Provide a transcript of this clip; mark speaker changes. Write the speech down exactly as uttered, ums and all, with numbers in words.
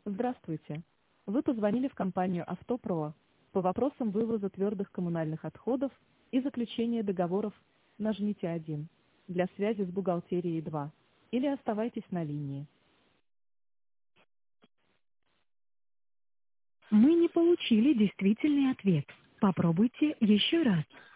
Speaker 1: Здравствуйте. Вы позвонили в компанию «Автопро» по вопросам вывоза твердых коммунальных отходов и заключения договоров. Нажмите один. Для связи с бухгалтерией два. Или оставайтесь на линии. Мы не получили действительный ответ. Попробуйте еще раз.